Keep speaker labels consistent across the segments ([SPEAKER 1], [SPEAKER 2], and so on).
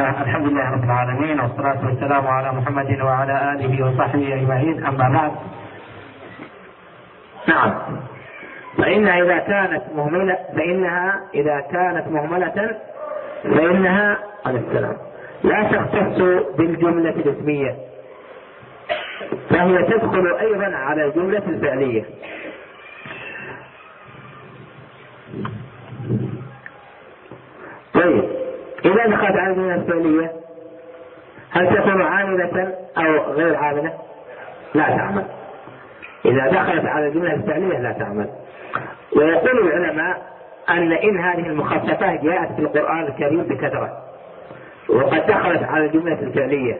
[SPEAKER 1] الله، الحمد لله رب العالمين، والصلاة والسلام على محمد وعلى آله وصحبه أجمعين، أما بعد. نعم، فإنها إذا كانت مهملة فإنها على السلام لا تختص بالجملة الاسمية، فهي تدخل أيضا على الجملة الفعلية. طيب، إذا دخلت على الجملة الفعلية هل تكون عاملة أو غير عاملة؟ لا تعمل. إذا دخلت على الجملة الفعلية لا تعمل. ويقول العلماء أن إن هذه المخففة جاءت في القرآن الكريم بكثرة، وقد دخلت على الجملة الفعلية،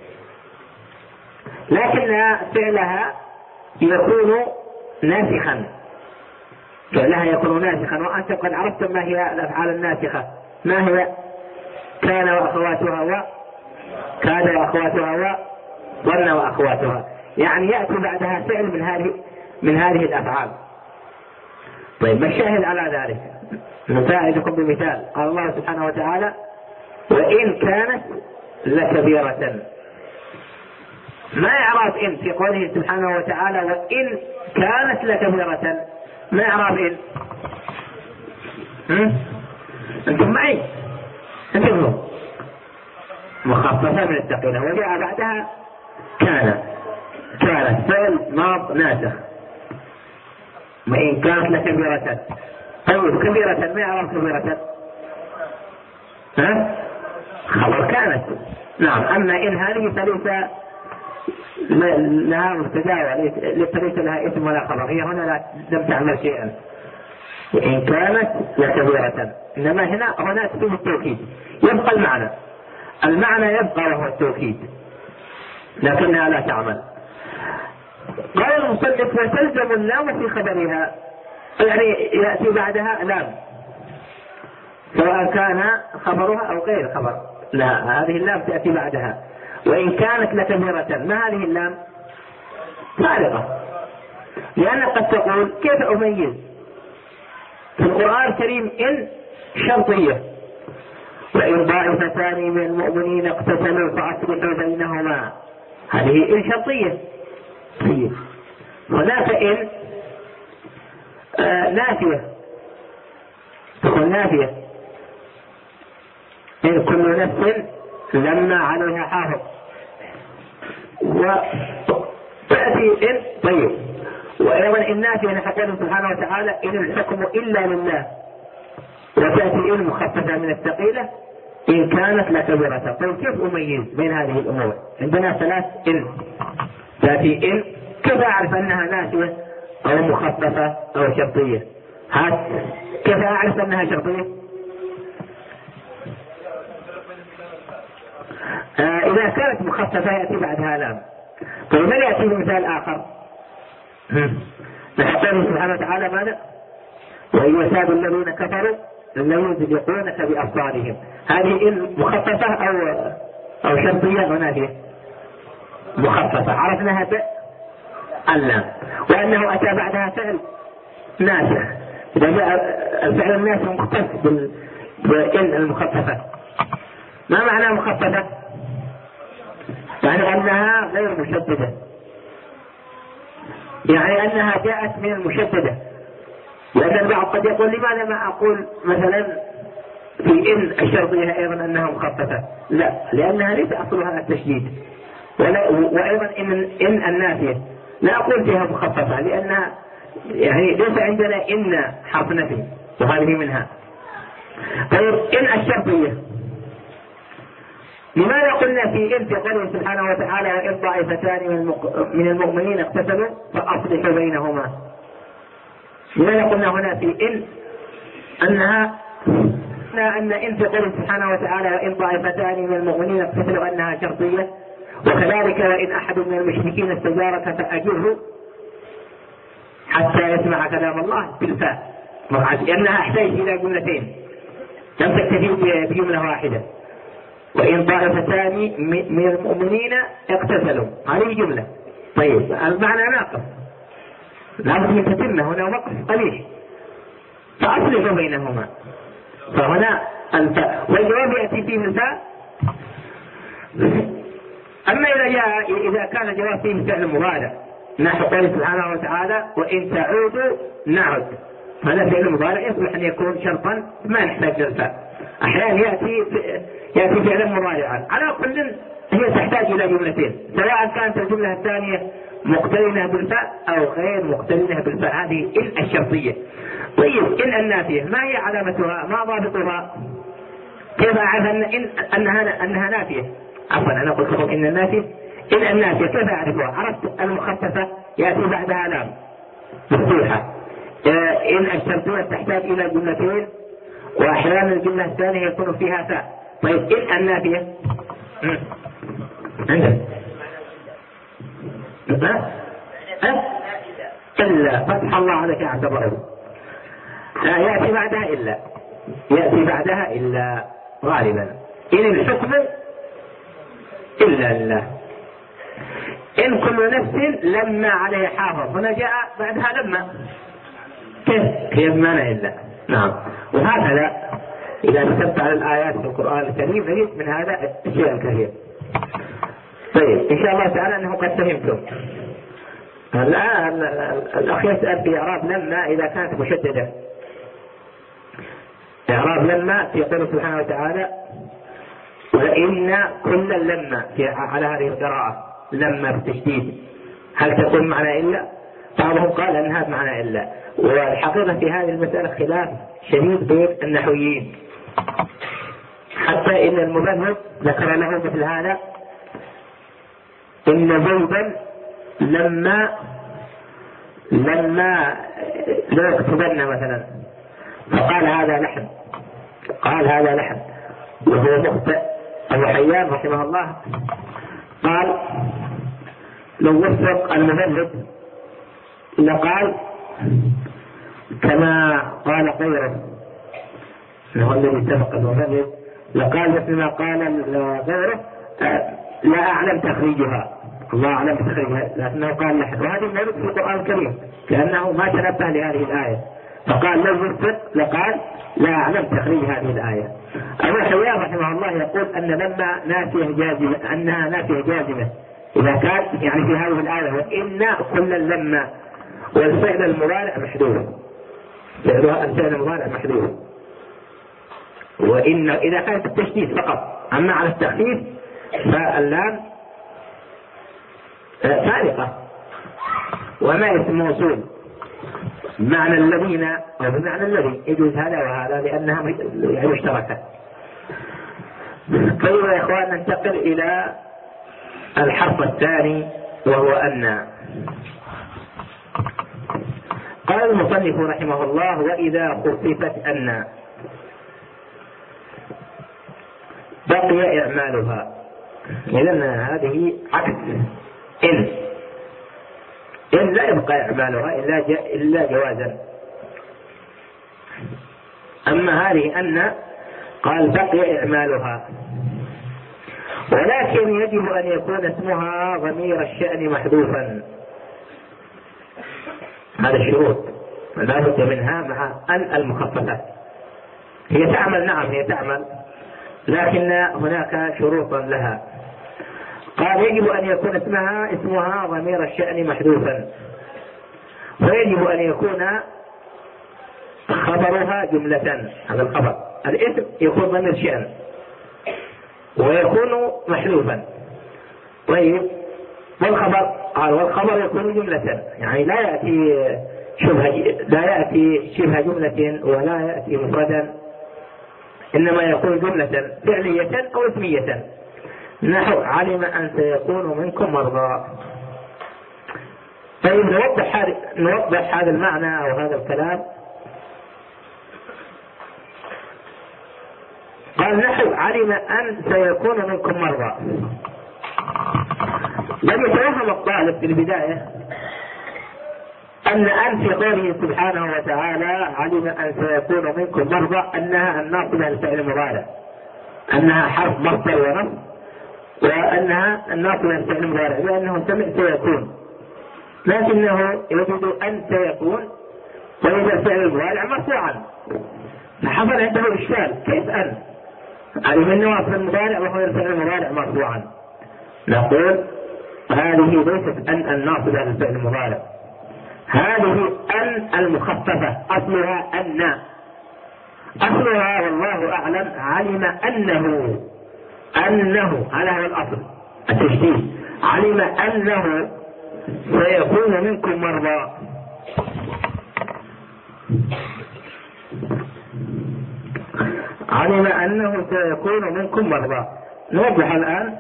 [SPEAKER 1] لكن فعلها يكون ناسخا. وأنتم قد عرفتم ما هي الأفعال الناسخة. ما هي؟ كان وأخواتها، وكاد وأخواتها، وظن وأخواتها، يعني يأتي بعدها فعل من هذه الأفعال. طيب، ما الشاهد على ذلك؟ نساعدكم بمثال. قال الله سبحانه وتعالى: وإن كانت لكبيرة. ما إعراب إن في قوله سبحانه وتعالى وإن كانت لكبيرة؟ ما إعراب إن؟ أنتم معي؟ انتبهوا، مخففة من الثقيلة، وجاء بعدها كانت فعل ماض ناسخ. وإن كانت لكبيرة. طيب، كبيرة ما إعراب كبيرة؟ خبر كانت. نعم، أما إن هذه فليس لها مبتدأ، ليس لها اسم ولا خبر، هي هنا لم تعمل شيئا. وإن كانت لكبيرة، إنما هنا تفيد التوكيد، يبقى المعنى يبقى وهو التوكيد، لكنها لا تعمل. قال المصنف: وتلزم اللام في خبرها، يعني يأتي بعدها لام سواء كان خبرها أو غير خبر. لا، هذه اللام تأتي بعدها. وإن كانت لكبيرة، ما هذه اللام؟ فارقة، لأن قد تقول: كيف أميز؟ في القرآن الكريم إن شرطية: وإن طائفتان من المؤمنين اقتتلوا فأصلحوا بينهما، هذه إن شرطية. طيب، هناك إن نافية، تكون نافية: إن كل نفس لما عليها حافظ. وتأتي إن. طيب، وأيضا النافية نحن سبحانه وتعالى: إن الحكم إلا لله. وتأتي إن مخففة من الثقيلة: إن كانت لكبيرة. طيب، كيف أميز بين هذه الأمور؟ عندنا 3 إن. تأتي إن، كيف أعرف أنها نافية أو مخففة أو شرطية؟ كيف أعرف أنها شرطية؟ إذا كانت مخففة يأتي بعدها لام. طيب، ما يأتي بمثال آخر؟ نحن سبحانه وتعالى ماذا؟ وإن يساد الذين كفروا لن يزلقونك بأبصارهم. هذه إن مخففة أو شرطية أو نافية؟ مخففة. عرفناها اللام، وأنه أتى بعدها فعل ناسخ. إذا جاء الفعل الناسخ مختص بالإن المخففة. ما معنى مخففة؟ يعني أنها غير مشددة، يعني أنها جاءت من المشددة. لأن البعض قد يقول: لماذا ما أقول مثلا في إن الشرطية أيضا أنها مخففة؟ لا، لأنها ليس أصلها التشديد. وأيضا إن النافية لا أقول فيها مخففة، لأنها يعني ليس عندنا إن حرف نفي، وهذه منها. طيب، إن الشرطية لماذا قلنا في إن في قوله سبحانه وتعالى: وإن طائفتان من المؤمنين اقتتلوا فأصلحوا بينهما؟ لماذا قلنا هنا في إن أن إن في قوله سبحانه وتعالى: وإن طائفتان من المؤمنين اقتتلوا أنها شرطية؟ وكذلك: وإن أحد من المشركين استجارك فأجره حتى يسمع كلام الله بالفاء، لأنها احتاج إلى جملتين، لم تكتفي بجملة واحدة. وإن طائفتان من المؤمنين اقتتلوا، هذه جملة. طيب، المعنى ناقص، لابد من تتمة، هنا وقف قليل، فأصلحوا بينهما. فهنا والجواب يأتي فيه الفاء أما إذا كان جواب فيه فعل مضارع نحو قوله سبحانه وتعالى وإن تعودوا نعد، هذا فعل مضارع يصلح أن يكون شرطا ما نحتاج للفاء. أحيانا يأتي فعلا مضارعا. على كل هي تحتاج إلى جملتين، سواء كانت الجملة الثانية مقترنة بالفاء أو غير مقترنة بالفاء، هذه إن الشرطية. طيب إن النافية ما هي علامتها؟ ما ضابطها؟ كيف أعرف أنها نافية؟ عفوا أنا قلت لكم إن النافية كيف أعرفها؟ عرفت المخففة يأتي بعدها لام مفتوحة. إن الشرطية تحتاج إلى جملتين، وأحيانا الجملة الثانية يكون فيها فاء. طيب إن النافية عندك إلا فتح الله عليك اعتبره يأتي بعدها إلا غالبا. إن الحكم إلا لله. إن كل نفس لما عليه حافظ، هنا جاء بعدها لما كيف معنى إلا. نعم. وهكذا إذا كتبت على الآيات في القرآن الكريم نجد من هذا الشيء الكثير. طيب إن شاء الله تعالى أنه قد فهمتم. الآن الأخ يسأل في إعراب لما إذا كانت مشددة. إعراب لما في قوله سبحانه وتعالى وإن كل لما على هذه القراءة لما بالتشديد، هل تكون معنى إلا؟ بعضهم قال أنها بمعنى إلا. والحقيقة في هذه المسألة خلاف شديد بين النحويين، حتى إن المبرد ذكر له مثل هذا إن زيدا لما لا يكتبن مثلا، فقال هذا لحن وهو مخطئ. أبو حيان رحمه الله قال لو وفق المبرد لقال كما قال غيره، هو الذي اتفق المبرد، لقال مثل ما قال غيره لا أعلم تخريجها، الله أعلم تخريجها، لكنه قال لحن. وهذا الموجود في القرآن الكريم كأنه ما تنبه لهذه الآية، فقال لو وفق لقال لا أعلم تخريج هذه الآية. أبو حيان رحمه الله يقول أن لما نافية جازمة، أنها نافية جازمة إذا كان يعني في هذه الآية وإن كل لما، والفعل المضارع محذوف، الفعل المضارع محذوف. وإن إذا كانت التشديد فقط، أما على التخفيف فاللام فارقة وما اسم موصول معنى الذين أو بمعنى الذي، يجوز هذا وهذا لأنها مشتركة. طيب يا إخوان ننتقل إلى الحرف الثاني وهو أن. قال المصنف رحمه الله وإذا خففت أن بقي إعمالها. إذن هذه عكس إن لا يبقى إعمالها إلا جوازا. أما هذه أن قال بقي إعمالها، ولكن يجب أن يكون اسمها ضمير الشأن محذوفا. هذا الشروط لا بد منها مع أن المخففات. هي تعمل، نعم هي تعمل، لكن هناك شروطا لها. قال يجب أن يكون اسمها ضمير الشأن محذوفا، ويجب أن يكون خبرها جملة. هذا الخبر، الاسم يكون ضمير شأن ويكون محذوفا. طيب والخبر قال والخبر يكون جملة، يعني لا يأتي شبه جملة ولا يأتي مفردا، إنما يكون جملة فعلية أو اسمية. نحو علم أن سيكون منكم مرضى. طيب نوضح هذا المعنى أو هذا الكلام. قال نحو علم أن سيكون منكم مرضى. لم يتوهم الطالب في البداية أن في قوله سبحانه وتعالى علم أن سيكون منكم مرضى أنها الناصبة للفعل المضارع، أنها حرف مصدر ونصب، وأنها الناصبة للفعل المضارع لأنه سمع سيكون، لكنه يجد أن سيكون ويجد الفعل المضارع مرفوعا، فحصل عنده إشكال كيف أن؟ هذه من نواصب المضارع وهو يرفع المضارع مرفوعا. نقول هذه ليست أن الناصبة للفعل المضارع، هذه أن المخففة، أصلها أن، أصلها والله أعلم علم أنه هذا هو الأصل التشديد، علم أنه سيكون منكم مرضى. علم أنه سيكون منكم مرضى. نوضح الآن.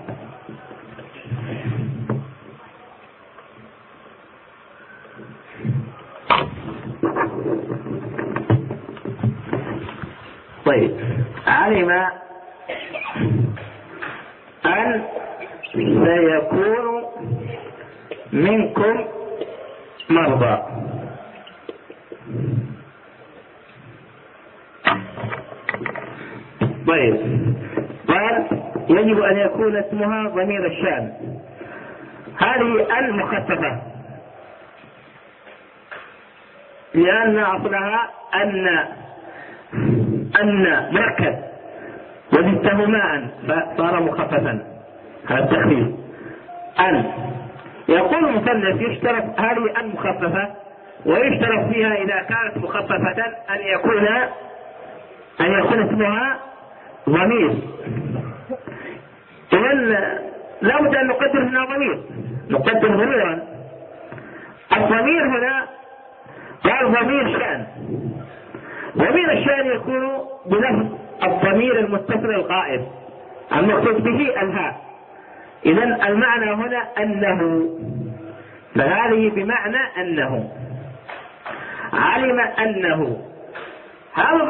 [SPEAKER 1] طيب، علم أن سيكون منكم مرضى. طيب، قال يجب أن يكون اسمها ضمير الشأن. هذه المخففة لأن أصلها أن مركز وزدته ماء فصار مخففا، هذا التخفيف. أن يقول المصنف يشترط هذه المخففة ويشترط فيها إذا كانت مخففة أن يكون اسمها ضمير. إذن لا بد أن نقدر هنا ضمير، نقدر ضميرا. الضمير هنا قال ضمير شأن. ضمير الشأن يكون بلفظ الضمير المتصل الغائب المقصود به الهاء. إذن المعنى هنا أنه، فهذه بمعنى أنه. علم أنه، هذا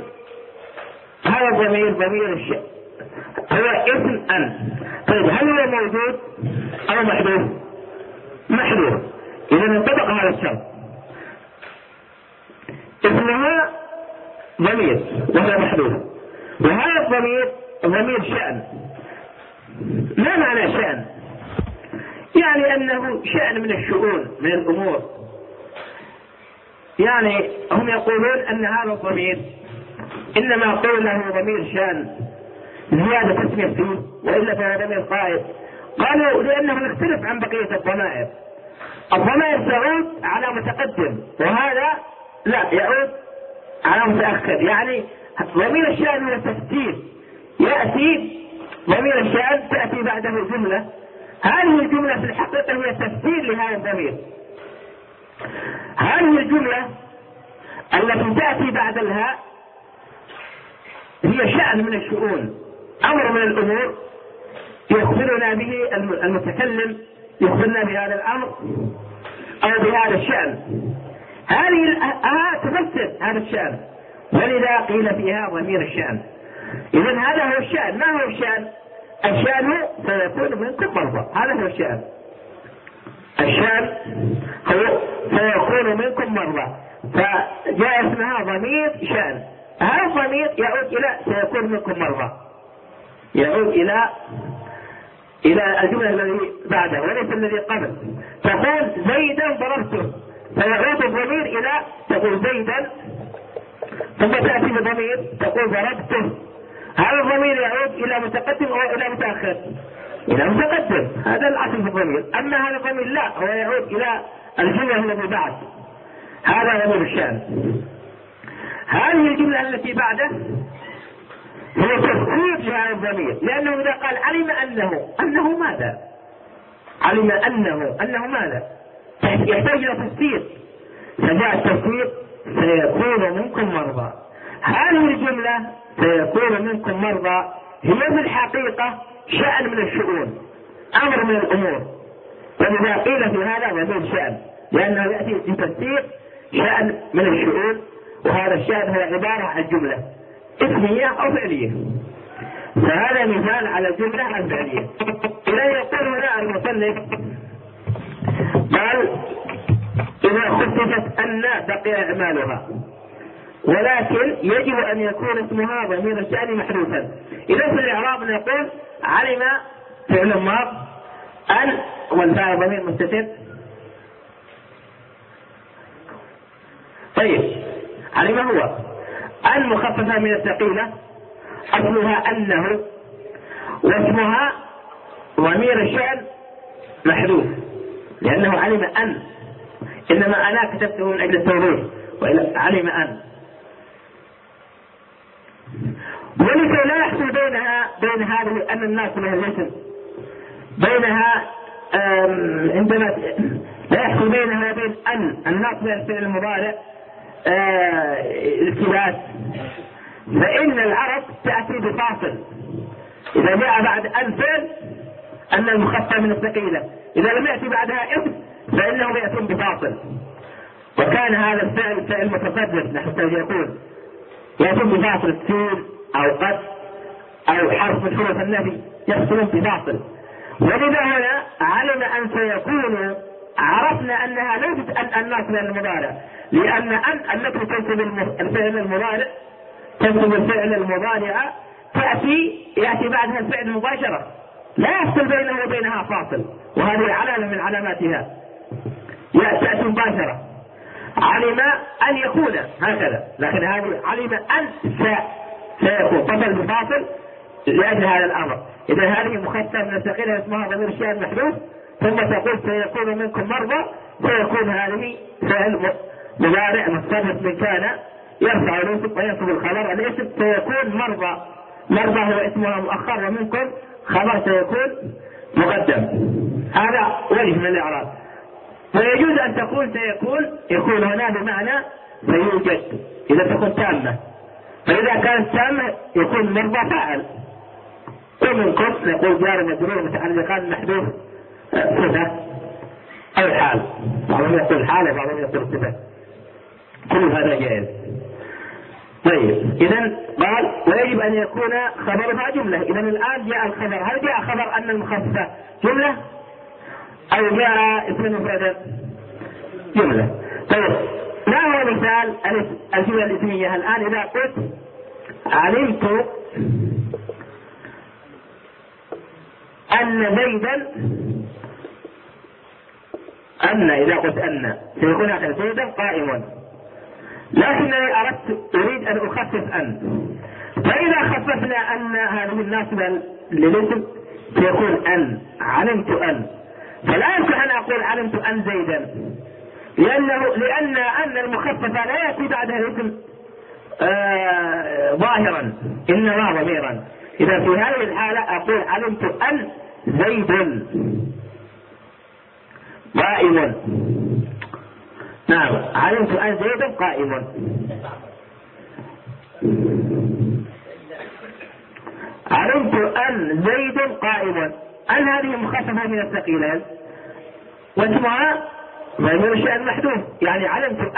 [SPEAKER 1] الضمير ضمير الشأن هو اسم أن. طيب، هل هو موجود أو محذوف؟ محذوف. إذا انطبق هذا الشرط، اسمها ضمير وهو محذوف، وهذا الضمير ضمير شأن. ما معنى شأن؟ يعني أنه شأن من الشؤون، من الأمور. يعني هم يقولون أن هذا الضمير إنما قوله ضمير شأن زيادة تسمية فيه، وإلا فهو ضمير قائد. قالوا لأنه يختلف عن بقية الضمائر. الضمائر تعود على متقدم، وهذا لا، يعود على متأخر. يعني ضمير الشأن هو تفسير، يأتي ضمير الشأن تأتي بعده جملة، هذه الجملة في الحقيقة هي تفسير لهذا الضمير. هذه الجملة التي تأتي بعد الهاء هي شأن من الشؤون، أمر من الأمور يخبرنا به المتكلم، يخبرنا بهذا الأمر أو بهذا الشأن. هذه الهاء تفسر هذا الشأن، ولذا قيل فيها ضمير الشأن. إذن هذا هو الشأن. ما هو الشأن؟ الشأن سيكون منكم مرضى، هذا هو الشأن. الشأن هو سيكون منكم مرضى، فجاء اسمها ضمير شأن. هذا الضمير يعود إلى سيكون منكم مرضى، يعود إلى الجملة الذي بعده وليس الذي قبل. تقول زيدا ضربته، فيعود الضمير إلى، تقول زيدا ثم تأتي بضمير تقول ضربته. هذا الضمير يعود إلى متقدم أو إلى متأخر؟ إلى متقدم، هذا الأصل في الضمير. أما هذا الضمير لا، هو يعود إلى الجملة التي بعد، هذا ضمير الشأن. هذه الجملة التي بعده هو تفسير لهذا الضمير، لأنه إذا قال علم أنه ماذا؟ علم أنه ماذا؟ يحتاج إلى تفسير، فجاء التفسير سيكون منكم مرضى. هذه الجملة سيكون منكم مرضى هي في الحقيقة شأن من الشؤون، أمر من الأمور، ولذا قيل في هذا ضمير شأن، لأنه يأتي بتفسير شأن من الشؤون، وهذا الشأن هو عبارة عن جملة اسمية أو فعلية. فهذا مثال على الجملة الفعلية. إذا يقول هنا المصنف قال إذا خففت أن بقي إعمالها، ولكن يجب أن يكون اسمها ضمير الشأن محذوفا. إذا في الإعراب نقول علم فعل ماض، أن والفاعل ضمير مستتر. طيب، علم هو أن مخففة من الثقيلة أصلها أنه، واسمها ضمير الشأن محذوف لأنه علم أن، إنما أنا كتبته من أجل التوضيح، وإلا علم أن. ولكي لا يحصل بين هذه أن الناس لها الاسم بينها عندما لا يحصل بينها وبين أن الناس لها الفعل المضارع التباس، فإن العرب تأتي بفاصل إذا جاء بعد أن فعل أن المخفف من الثقيلة، إذا لم يأتي بعدها اسم فإنهم يأتون بفاصل. وكان هذا الفعل فعل متقدم حتى يكون يأتون بفاصل سين أو قد أو حرف من حروف النفي يحصلون بفاصل. ولذا هنا علم أن سيكون، عرفنا أنها ليست أن الناس من المضارع، لأن أن التي تنسب الفعل المضارع تنسب الفعل المضارع يأتي بعدها الفعل مباشرة، لا يحصل بينه وبينها فاصل، وهذه علامة من علاماتها تأتي مباشرة. علم أن يكون هكذا، لكن هذه علم أن سيكون فصل بفاصل لأجل هذا الأمر. إذا هذه مخففة من الثقيلة اسمها ضمير الشأن محذوف، ثم تقول سيكون منكم مرضى، سيكون هذه فعل مضارع متصرف من كان يرفع الاسم وينصب الخبر. الاسم سيكون مرضى، مرضى هو اسمها مؤخر، ومنكم خبر سيكون مقدم. هذا وجه من الإعراب. ويجوز أن تقول سيكون، يكون هنا بمعنى سيوجد إذا تكون تامة، فإذا كانت تامة يكون مرضى فاعل. ومنكم نقول جار مجرور متعلقان محذوف صفة أو حال، بعضهم يقول حال وبعضهم يقول صفة، كل هذا جائز. طيب إذن قال ويجب أن يكون خبرها جملة. إذن الآن جاء الخبر، هل جاء خبر أن المخففة جملة أو جاء اسم مفرد جملة؟ طيب ما هو مثال الجملة الاسمية الآن؟ إذا قلت علمت أن زيدا، أن إذا قلت أن سيكون هكذا زيدا قائم، لكنني أريد أن أخفف أن، فإذا خففنا أن هذه الناسبة للاسم سيكون أن، علمت أن، فلا يمكن أن أقول علمت أن زيدا، لأن أن المخففة لا يأتي بعدها الاسم ظاهرا إنما ضميرا. إذا في هذه الحالة أقول علمت أن زيد قائم. نعم، علمت أن زيد قائم. علمت أن زيد قائم، أن هذه مخففة من الثقيلين واسمها ضمير الشأن محذوف، يعني علمت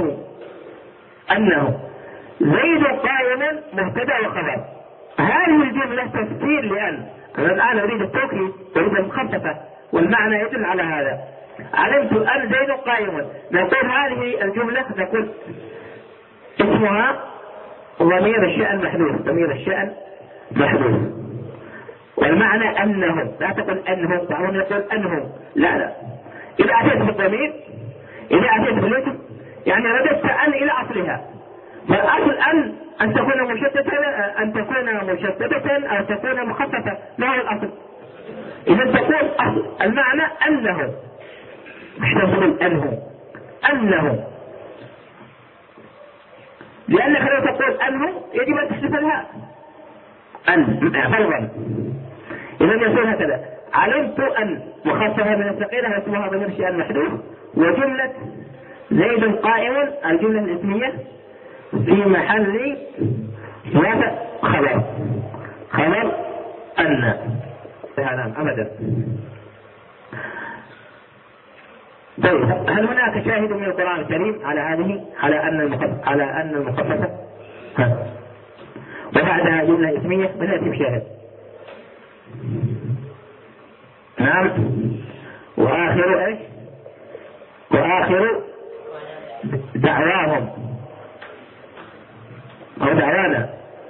[SPEAKER 1] أنه زيد قائم مبتدأ وخبر. هذه الجملة تفسير لأن، أنا الآن أريد التوكيد، أريد المخففة، والمعنى يدل على هذا. علمت أن زيد قائم، نقول هذه الجملة نقول اسمها ضمير الشأن محذوف، ضمير الشأن محذوف، والمعنى أنه، لا تقل أنه، بعضهم يقول أنه، لا، إذا أتيت بالضمير، إذا أتيت بالاسم يعني رددت أن إلى أصلها، فالأصل أن تكون مشتتة أو تكون مخففة. ما هو الأصل؟ إذا تقول أصل المعنى أنه، مش تقول أنه، لأنك لو تقول أنه يجب أن تحذف الهاء فرضا. إذا يقول هكذا: علمت أن مخففة من الثقيلة اسمها ضمير الشأن محذوف، وجملة زيد قائم الجملة الاسمية في محل خبر أن. نعم أبدا. طيب هل هناك شاهد من القرآن الكريم على أن المخففة وبعدها جملة اسمية بنأتي بشاهد؟ نعم. وآخر ايش؟ وآخر دعواهم أو دعوانا،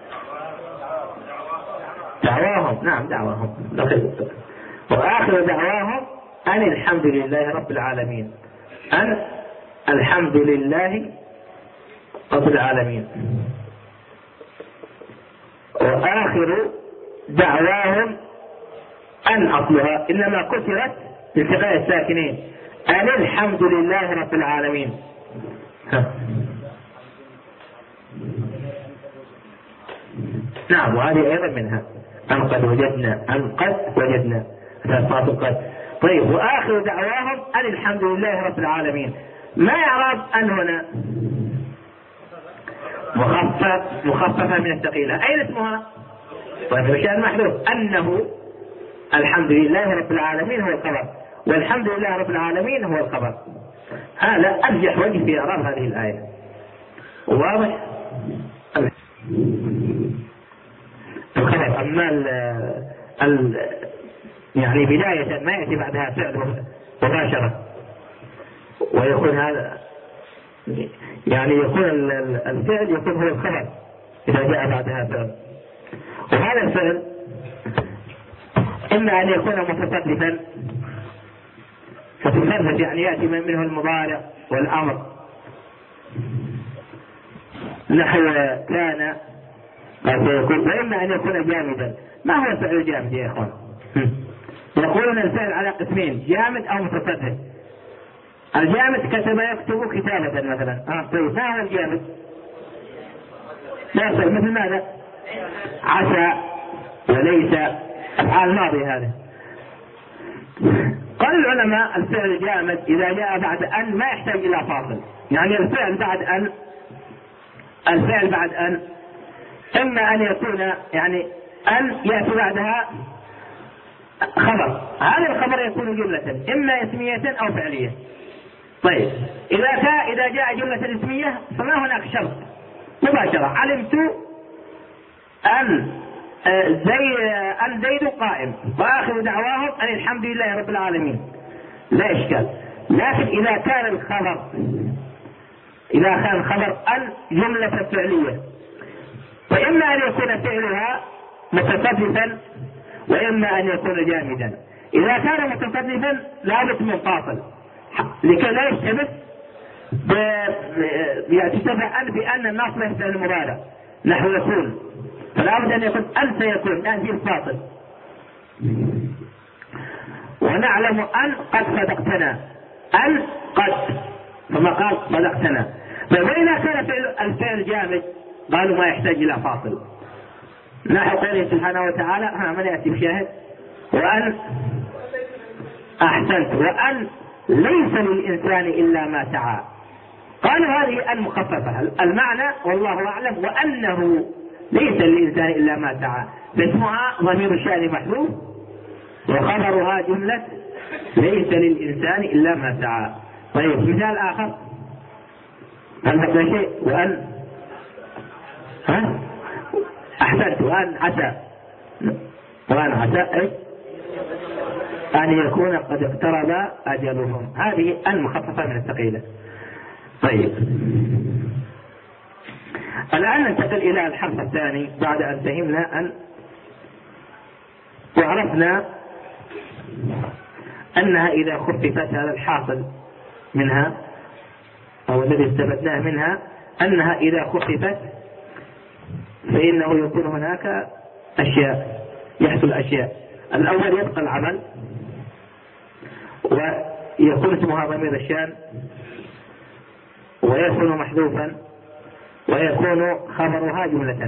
[SPEAKER 1] دعواهم، نعم دعواهم، وآخر دعواهم أن الحمد لله رب العالمين، أن الحمد لله رب العالمين. وآخر دعواهم أن أصلها إنما كسرت بالتقاء الساكنين أن الحمد لله رب العالمين. نعم، وهذه أيضا منها أن قد وجدنا صفات القد. طيب، وآخر دعواهم أن الحمد لله رب العالمين. ما يعرف أن هنا مخففة من الثقيلة، أين اسمها؟ طيب، الشيء المحذوف أنه الحمد لله رب العالمين هو الخبر، والحمد لله رب العالمين هو الخبر. هذا أرجح وجه في إعراب هذه الآية. واضح؟ الخبر. أما يعني بداية ما يأتي بعدها فعل مباشرة، ويكون هذا يعني يكون الفعل يكون هو الخبر إذا جاء بعدها فعل. وهذا الفعل إما أن يكون متصرفا، متصرف يعني يأتي منه المضارع والأمر، نحو كان قد يكون، وإما أن يكون جامدا. ما هو الفعل الجامد يا إخوان؟ يقولون الفعل على قسمين، جامد أو متصرف. الجامد كتب يكتب كتابة مثلا. طيب، ما هو الجامد؟ لا يصير مثل ماذا؟ عسى وليس، أفعال ماضية هذا. قال العلماء الفعل الجامد إذا جاء بعد أن ما يحتاج إلى فاصل، يعني الفعل بعد أن إما أن يكون يعني أن يأتي بعدها خبر، هذا الخبر يكون جملة إما اسمية أو فعلية. طيب، إذا جاء جملة اسمية فما هناك شرط مباشرة. علمت أن زيد قائم، وآخر دعواهم أن الحمد لله رب العالمين، لا إشكال. لكن إذا كان الخبر أن جملة فعلية، وإما أن يكون فعلها متصرفا وإما أن يكون جامدا. إذا كان متصرفا لابد من فاصل لكي لا يشتبه يتشبه أن بأن النص ليس المضارع، نحو يكون، فلا بد أن يكون أن سيكون، نأتي الفاصل. ونعلم أن قد صدقتنا، أن قد، ثم قال صدقتنا. فإذا كان الفعل جامد قالوا ما يحتاج إلى فاصل، نحو قوله سبحانه وتعالى، من يأتي بشاهد، وأن أحسنت، وأن ليس للإنسان إلا ما سعى. قالوا هذه المخففة، المعنى والله أعلم، وأنه ليس للإنسان إلا ما سعى، فاسمها ضمير الشأن محذوف، وخبرها جملة ليس للإنسان إلا ما سعى. طيب، مثال آخر، هل بقي شيء؟ وأن أحسنت، وأن عسى أن يكون قد اقترب أجلهم. هذه المخففة من الثقيلة. طيب، الآن ننتقل إلى الحرف الثاني بعد أن فهمنا وعرفنا أنها إذا خففت، هذا الحاصل منها أو الذي استفدناه منها، أنها إذا خففت فإنه يكون هناك أشياء، يحصل أشياء. الأول يبقى العمل، ويكون اسمها ضمير الشان، ويكون محذوفا، ويكون خبرها جملة.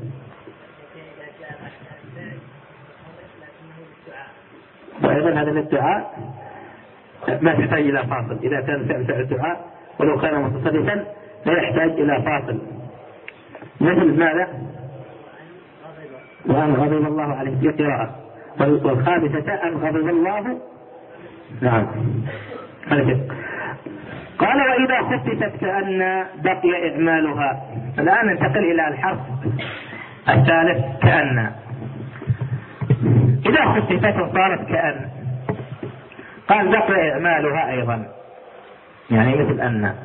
[SPEAKER 1] وأيضا هذا الدعاء ما تحتاج إلى فاصل، إذا كان فعل الدعاء ولو كان متصرفا لا يحتاج إلى فاصل. مثل ماذا؟ وأن غضب الله عليه في قراءة، والخامسة أن غضب الله. نعم. قال وإذا خففت كأن بقي إعمالها. الآن ننتقل إلى الحرف الثالث، كأن. إذا خففت وصارت كأن، قال بقي إعمالها أيضا، يعني مثل أن،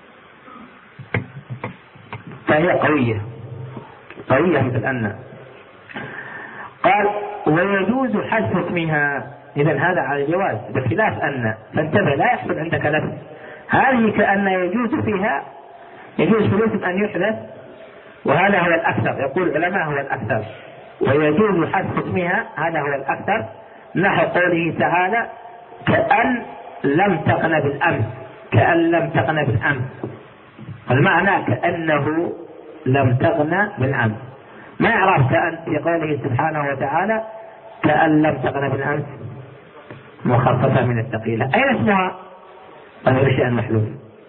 [SPEAKER 1] فهي قوية مثل أن. قال ويجوز حذف اسمها. إذن هذا على الجواز بخلاف أن، فانتبه لا يحصل عندك لبس. هذه كأن يجوز فيها، يجوز في الاسم أن يحذف وهذا هو الأكثر، يقول العلماء هو الأكثر، ويجوز حذف اسمها، هذا هو الأكثر، نحو قوله تعالى كأن لم تغن بالأمس، كأن لم تغن بالأمس، المعنى كأنه لم تغن بالأمس. ما يعرف كأن في قوله سبحانه وتعالى كأن لم تغن بالأمس مخففة من الثقيلة، أين اسمها؟ غير شيء محذوف،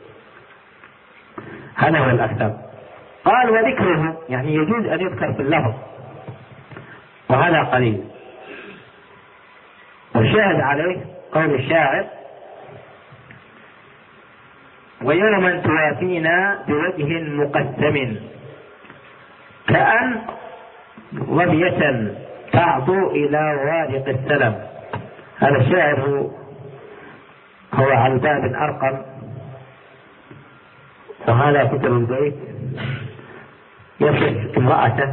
[SPEAKER 1] هذا هو الأكثر. قال وذكره يعني يجوز أن يذكر في اللفظ، وهذا قليل. والشاهد عليه قول الشاعر ويوما توافينا بوجه مقسم كأن ظبية تعضو إلى وارق السلم. هذا الشاعر هو علباب بن أرقم، وهذا كتب البيت يصف امرأته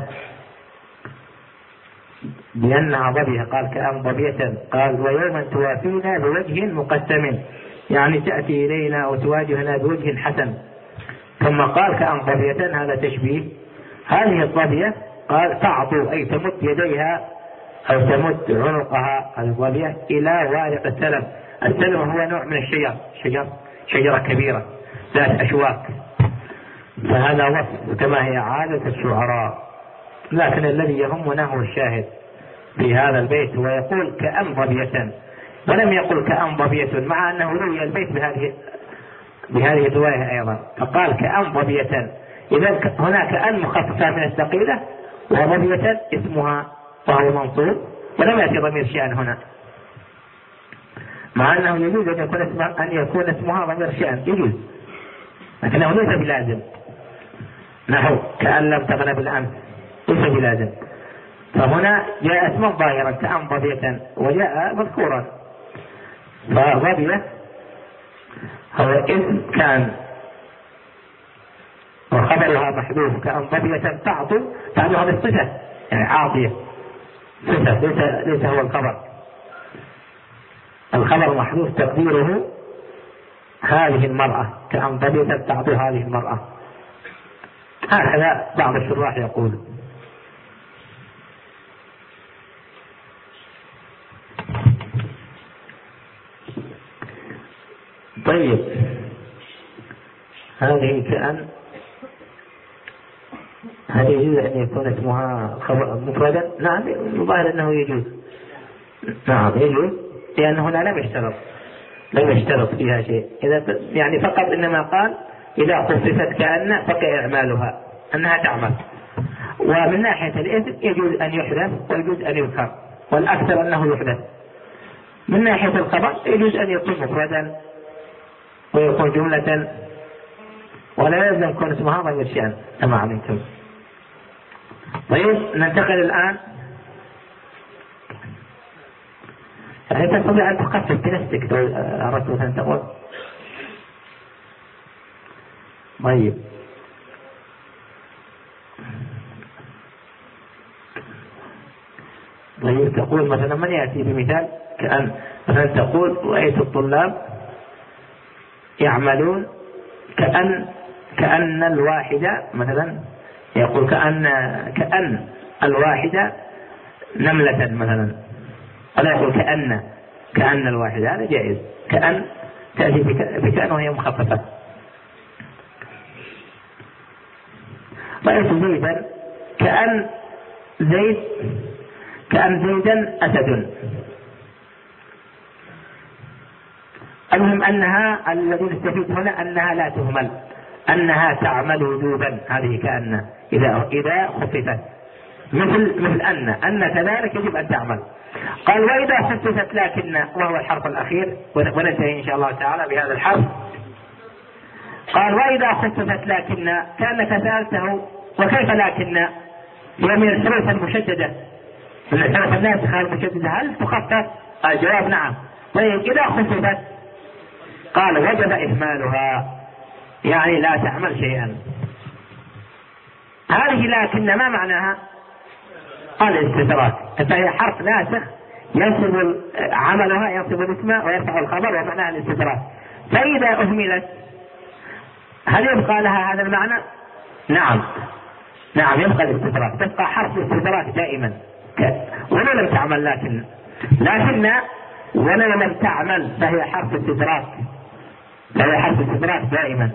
[SPEAKER 1] بأنها ظبية، قال كأن ظبية، قال ويوما توافينا بوجه مقسم، يعني تأتي إلينا وتواجهنا بوجه حسن، ثم قال كأن ظبية، هذا تشبيه. هذه الظبية قال تعضو أي تمد يديها أو تمد عنقها الظبية إلى وارق السلم. السلم هو نوع من الشجر، شجرة كبيرة ذات أشواك، فهذا وصف كما هي عادة الشعراء، لكن الذي يهمنا هو الشاهد في هذا البيت، ويقول كأن ظبية، ولم يقل كأن ظبية، مع أنه روي البيت بهذه الرواية أيضا، فقال كأن ظبية. إذا هناك أن مخففة من الثقيلة، وظبية اسمها وهو منصوب، ولم يأتي ضمير شأن هنا، مع أنه يجوز أن يكون اسمها ضمير شأن، يجوز، لكنه ليس بلازم، نحو كأن لم تغن بالأمس ليس بلازم. فهنا جاء اسما ظاهرا كأن ظبية، وجاء مذكورا، فظبية هو اسم كان وخبرها محذوف، كأن ظبية تعطو، هذا الصفة يعني عاطية، صفة ليس هو الخبر محذوف تقديره هذه المرأة، كأن ظبية تعطو هذه المرأة، هكذا بعض الشراح يقول. طيب هذه كأن هل يجوز أن يكون اسمها خبر مفردا؟ نعم، الظاهر أنه يجوز، نعم يجوز، لأن هنا لم يشترط فيها شيء، إذا يعني فقط إنما قال إذا خففت كأن فكإعمالها أنها تعمل. ومن ناحية الاسم يجوز أن يحدث ويجوز أن يذكر، والأكثر أنه يحدث. من ناحية الخبر يجوز أن يكون مفردا ويكون جملة، ولا يلزم يكون اسمها ضمير شأن كما علمتم. طيب ننتقل الآن، يعني تستطيع أن تخفف بنفسك لو أردت أن تقول. طيب تقول مثلا من يأتي بمثال كأن مثلا تقول رأيت الطلاب يعملون كأن الواحدة، مثلا يقول كأن الواحدة نملة مثلا، ولا يقول كأن الواحدة، هذا جائز. كأن تأتي بكأن وهي مخففة. رأيت زيدا كأن زيدا أسد. المهم أنها الذي نستفيد هنا أنها لا تهمل، أنها تعمل وجوبا، هذه كأن إذا خففت مثل أن كذلك يجب أن تعمل. قال وإذا خففت لكن، وهو الحرف الأخير، وننتهي إن شاء الله تعالى بهذا الحرف. قال وإذا خففت لكن، كأنك سألته وكيف لكن هي من الحروف المشددة، من الحروف الناسخة المشددة، هل تخفف؟ الجواب نعم. طيب إذا خففت قال وجب إهمالها، يعني لا تعمل شيئا. هذه لكن ما معناها؟ قال الاستدراك، فهي حرف ناسخ ينصب عملها، ينصب الاسم ويرفع الخبر، ومعناها الاستدراك. فإذا أهملت هل يبقى لها هذا المعنى؟ نعم، نعم يبقى الاستدراك، تبقى حرف الاستدراك دائما ولو لم تعمل، لكن ولو لم تعمل فهي حرف استدراك، فهي حرف استدراك دائما.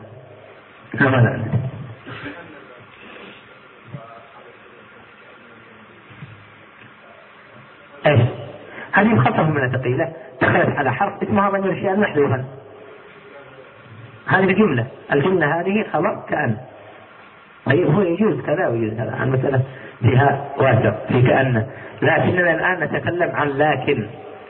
[SPEAKER 1] ايش هذه مخففة من الثقيلة، دخلت على حرف اسمها ضمير الشيء محذوفا، هذه الجملة هذه خبر كأن. طيب هو يجوز كذا ويجوز كذا، المسألة فيها واسع في كأن، لكننا الآن نتكلم عن لكن،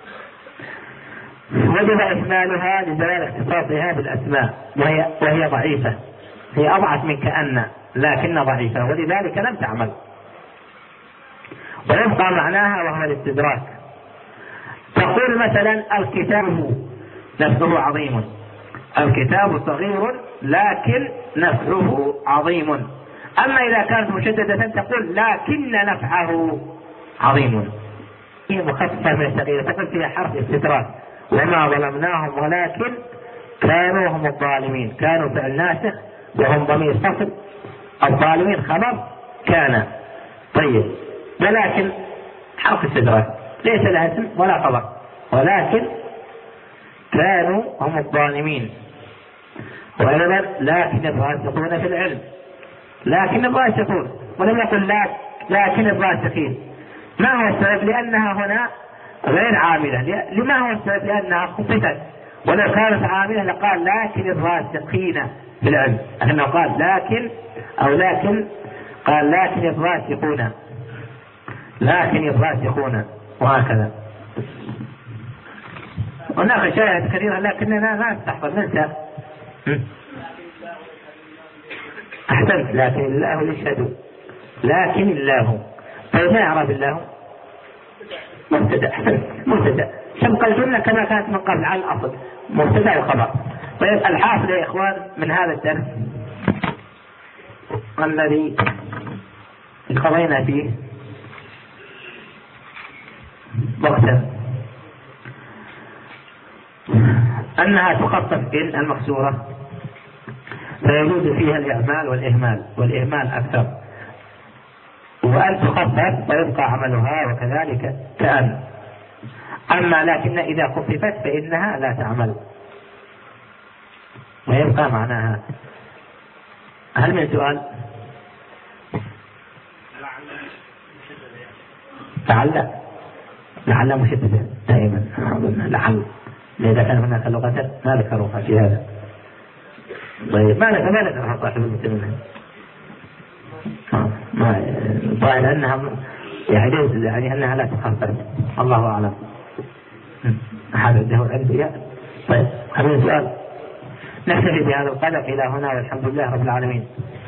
[SPEAKER 1] وجب إهمالها لزوال اختصاصها بالأسماء، وهي ضعيفة، هي أضعف من كأن لكن ضعيفة، ولذلك لم تعمل، ويبقى معناها وهو الاستدراك. تقول مثلا الكتاب نفعه عظيم، الكتاب صغير لكن نفعه عظيم. أما إذا كانت مشددة تقول لكن نفعه عظيم، هي مخففة من الثقيلة، تقول فيها حرف استدراك. وما ظلمناهم ولكن كانوا هم الظالمين، كانوا فعل ناسخ وهم ضمير فصل، الظالمين خبر كان. طيب ولكن حرف استدراك ليس لها اسم ولا خبر، ولكن كانوا هم الظالمين. وأيضا لكن الراسخون في العلم، لكن الراسخون، ولم يقل لكن الراسخين. ما هو السبب؟ لأنها هنا غير عاملة. لما هو السبب؟ لأنها خففت، ولو كانت عاملة لقال لكن الراسخين في العلم، لكنه قال لكن قال لكن الراسخون، لكن الراسخون، وهكذا. هناك شاهد كثيرة لكننا لا نستحضر، ننسى. أحسنت، لكن الله يشهد، لكن الله. طيب ما يعرف الله؟ مبتدأ. أحسنت، مبتدأ، سبق الجملة كما كانت من قبل على الأصل، مبتدأ وخبر. طيب الحاصل يا إخوان من هذا الدرس الذي قضينا فيه وقتا أنها تخفف إن المكسورة، فيجوز فيها الإعمال والإهمال أكثر، وأن تخفف ويبقى عملها، وكذلك كأن. أما لكن إذا خففت فإنها لا تعمل ويبقى معناها. هل من سؤال؟ لعل مشددة دائما، لعل، إذا كان هناك لغة ما ذكروها في هذا. طيب ما ذكرها صاحب المسلمين، ظاهر أنها يعني أنها لا تخفف، الله أعلم. أحد عنده علم؟ طيب هل من سؤال؟ نكتفي بهذا القدر إلى هنا، والحمد لله رب العالمين.